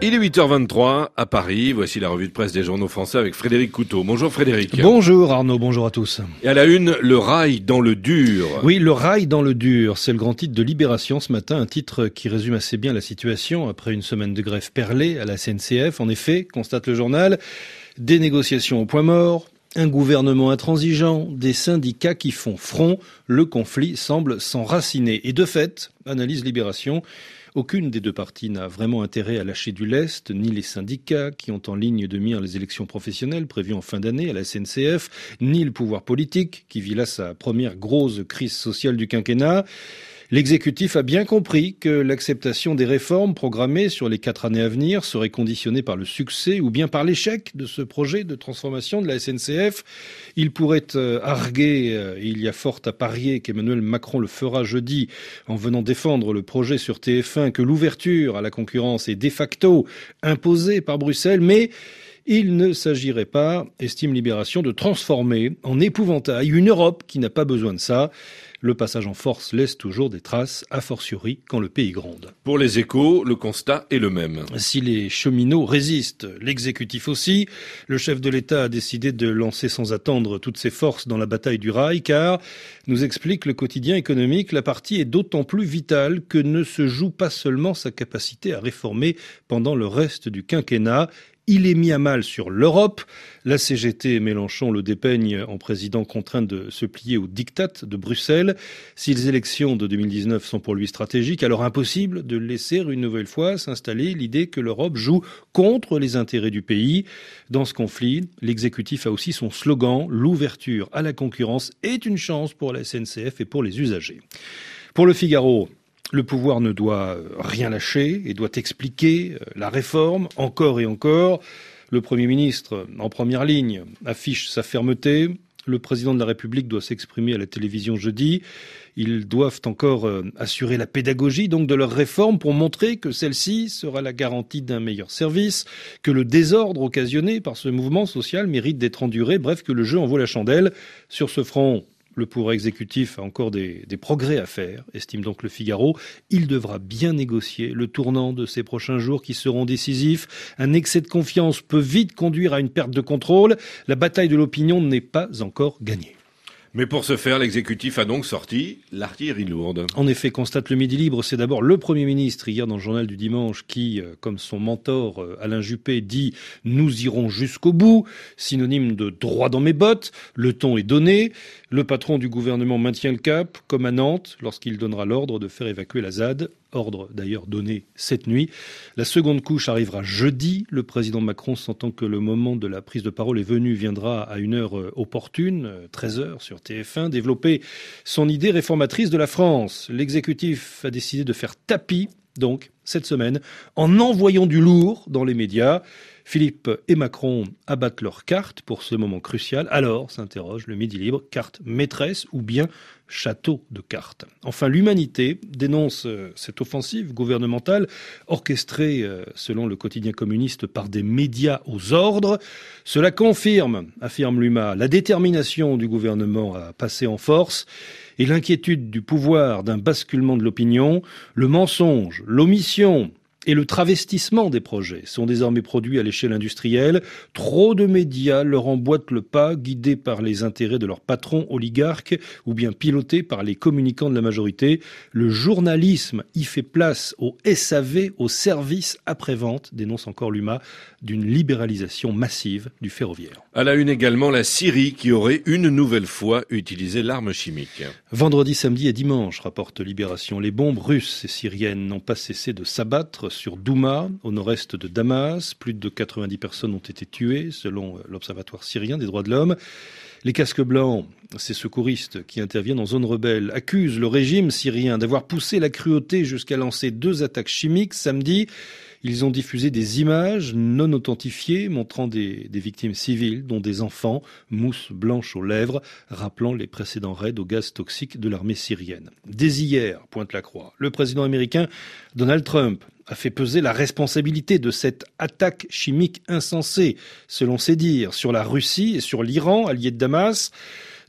Il est 8h23 à Paris. Voici la revue de presse des journaux français avec Frédéric Couteau. Bonjour Frédéric. Bonjour Arnaud, bonjour à tous. Et à la une, le rail dans le dur. Oui, le rail dans le dur, c'est le grand titre de Libération ce matin, un titre qui résume assez bien la situation après une semaine de grève perlée à la SNCF. En effet, constate le journal, des négociations au point mort, un gouvernement intransigeant, des syndicats qui font front, le conflit semble s'enraciner. Et de fait, analyse Libération, aucune des deux parties n'a vraiment intérêt à lâcher du lest, ni les syndicats qui ont en ligne de mire les élections professionnelles prévues en fin d'année à la SNCF, ni le pouvoir politique qui vit là sa première grosse crise sociale du quinquennat. L'exécutif a bien compris que l'acceptation des réformes programmées sur les 4 années à venir serait conditionnée par le succès ou bien par l'échec de ce projet de transformation de la SNCF. Il pourrait arguer, et il y a fort à parier qu'Emmanuel Macron le fera jeudi en venant défendre le projet sur TF1, que l'ouverture à la concurrence est de facto imposée par Bruxelles, mais il ne s'agirait pas, estime Libération, de transformer en épouvantail une Europe qui n'a pas besoin de ça. Le passage en force laisse toujours des traces, a fortiori quand le pays gronde. Pour les Échos, le constat est le même. Si les cheminots résistent, l'exécutif aussi. Le chef de l'État a décidé de lancer sans attendre toutes ses forces dans la bataille du rail, car, nous explique le quotidien économique, la partie est d'autant plus vitale que ne se joue pas seulement sa capacité à réformer pendant le reste du quinquennat. Il est mis à mal sur l'Europe. La CGT et Mélenchon le dépeignent en président contraint de se plier au diktat de Bruxelles. Si les élections de 2019 sont pour lui stratégiques, alors impossible de laisser une nouvelle fois s'installer l'idée que l'Europe joue contre les intérêts du pays. Dans ce conflit, l'exécutif a aussi son slogan, l'ouverture à la concurrence est une chance pour la SNCF et pour les usagers. Pour le Figaro, le pouvoir ne doit rien lâcher et doit expliquer la réforme, encore et encore. Le Premier ministre, en première ligne, affiche sa fermeté. Le président de la République doit s'exprimer à la télévision jeudi. Ils doivent encore assurer la pédagogie donc de leur réforme pour montrer que celle-ci sera la garantie d'un meilleur service, que le désordre occasionné par ce mouvement social mérite d'être enduré, bref, que le jeu en vaut la chandelle. Sur ce front, le pouvoir exécutif a encore des progrès à faire, estime donc le Figaro. Il devra bien négocier le tournant de ces prochains jours qui seront décisifs. Un excès de confiance peut vite conduire à une perte de contrôle. La bataille de l'opinion n'est pas encore gagnée. Mais pour ce faire, l'exécutif a donc sorti l'artillerie lourde. En effet, constate le Midi Libre, c'est d'abord le Premier ministre, hier dans le journal du dimanche, qui, comme son mentor Alain Juppé, dit « Nous irons jusqu'au bout », synonyme de « droit dans mes bottes », le ton est donné. Le patron du gouvernement maintient le cap, comme à Nantes, lorsqu'il donnera l'ordre de faire évacuer la ZAD. Ordre d'ailleurs donné cette nuit. La seconde couche arrivera jeudi. Le président Macron, sentant que le moment de la prise de parole est venu, viendra à une heure opportune, 13h sur TF1, développer son idée réformatrice de la France. L'exécutif a décidé de faire tapis, donc, cette semaine, en envoyant du lourd dans les médias. Philippe et Macron abattent leurs cartes pour ce moment crucial. Alors, s'interroge le Midi Libre, carte maîtresse ou bien château de cartes. Enfin, l'Humanité dénonce cette offensive gouvernementale orchestrée, selon le quotidien communiste, par des médias aux ordres. Cela confirme, affirme l'UMA, la détermination du gouvernement à passer en force et l'inquiétude du pouvoir d'un basculement de l'opinion. Le mensonge, l'omission et le travestissement des projets sont désormais produits à l'échelle industrielle. Trop de médias leur emboîtent le pas, guidés par les intérêts de leurs patrons oligarques ou bien pilotés par les communicants de la majorité. Le journalisme y fait place au SAV, au service après-vente, dénonce encore l'UMA, d'une libéralisation massive du ferroviaire. À la une également, la Syrie qui aurait une nouvelle fois utilisé l'arme chimique. Vendredi, samedi et dimanche, rapporte Libération, les bombes russes et syriennes n'ont pas cessé de s'abattre sur Douma, au nord-est de Damas. Plus de 90 personnes ont été tuées, selon l'Observatoire syrien des droits de l'homme. Les casques blancs, ces secouristes qui interviennent en zone rebelle, accusent le régime syrien d'avoir poussé la cruauté jusqu'à lancer 2 attaques chimiques samedi. Ils ont diffusé des images non authentifiées montrant des victimes civiles, dont des enfants, mousse blanche aux lèvres, rappelant les précédents raids au gaz toxique de l'armée syrienne. Dès hier, pointe la croix, le président américain Donald Trump a fait peser la responsabilité de cette attaque chimique insensée, selon ses dires, sur la Russie et sur l'Iran, allié de Damas.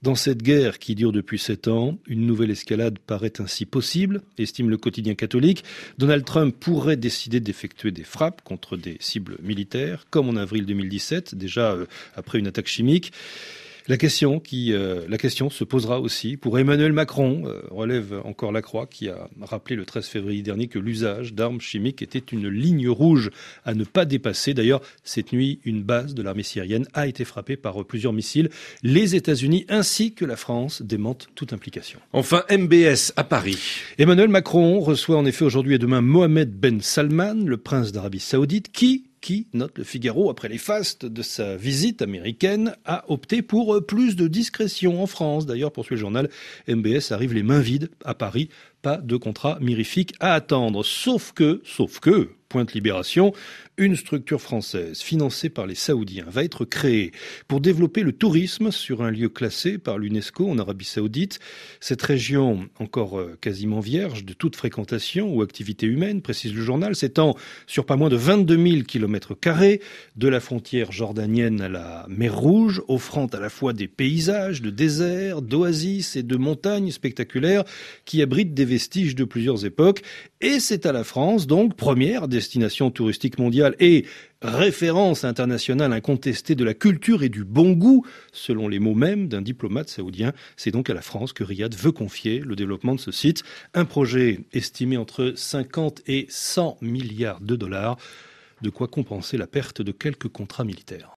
Dans cette guerre qui dure depuis 7 ans, une nouvelle escalade paraît ainsi possible, estime le quotidien catholique. Donald Trump pourrait décider d'effectuer des frappes contre des cibles militaires, comme en avril 2017, déjà après une attaque chimique. La question se posera aussi pour Emmanuel Macron, relève encore Lacroix, qui a rappelé le 13 février dernier que l'usage d'armes chimiques était une ligne rouge à ne pas dépasser. D'ailleurs, cette nuit, une base de l'armée syrienne a été frappée par plusieurs missiles. Les États-Unis ainsi que la France démentent toute implication. Enfin, MBS à Paris. Emmanuel Macron reçoit en effet aujourd'hui et demain Mohamed Ben Salman, le prince d'Arabie Saoudite, qui, note le Figaro, après les fastes de sa visite américaine, a opté pour plus de discrétion en France. D'ailleurs, poursuit le journal, MBS arrive les mains vides à Paris. Pas de contrat mirifique à attendre. Sauf que, pointe Libération, une structure française financée par les Saoudiens va être créée pour développer le tourisme sur un lieu classé par l'UNESCO en Arabie Saoudite. Cette région, encore quasiment vierge de toute fréquentation ou activité humaine, précise le journal, s'étend sur pas moins de 22 000 km², de la frontière jordanienne à la mer Rouge, offrant à la fois des paysages de désert, d'oasis et de montagnes spectaculaires qui abritent des vestiges de plusieurs époques. Et c'est à la France, donc, première destination touristique mondiale et référence internationale incontestée de la culture et du bon goût, selon les mots mêmes d'un diplomate saoudien. C'est donc à la France que Riyad veut confier le développement de ce site. Un projet estimé entre 50 et 100 milliards de dollars, de quoi compenser la perte de quelques contrats militaires.